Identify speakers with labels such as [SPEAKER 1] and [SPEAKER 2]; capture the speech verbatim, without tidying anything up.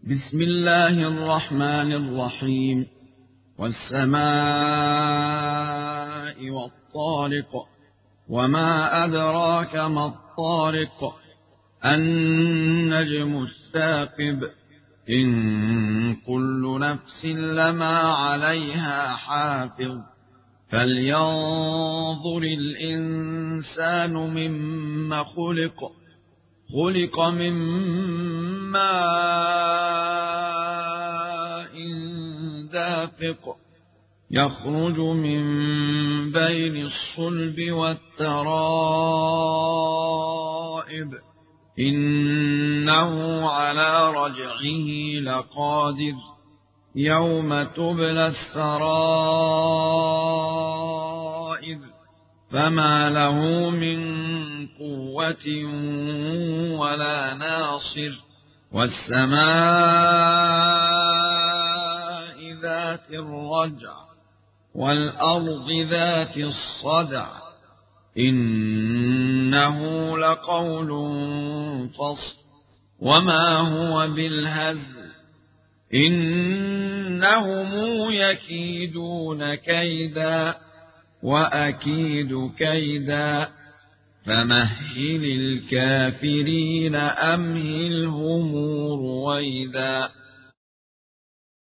[SPEAKER 1] بسم الله الرحمن الرحيم. والسماء والطارق وما أدراك ما الطارق النجم الثاقب إن كل نفس لما عليها حافظ فلينظر الإنسان مما خلق خلق من ماء دافق يخرج من بين الصلب والترائب إنه على رجعه لقادر يوم تبلى السرائر فما له من قوة ولا ناصر والسماء ذات الرجع والأرض ذات الصدع إنه لقول فصل وما هو بالهزل إنهم يكيدون كيدا وأكيد كيدا فمهل الكافرين أمهلهم رويدا.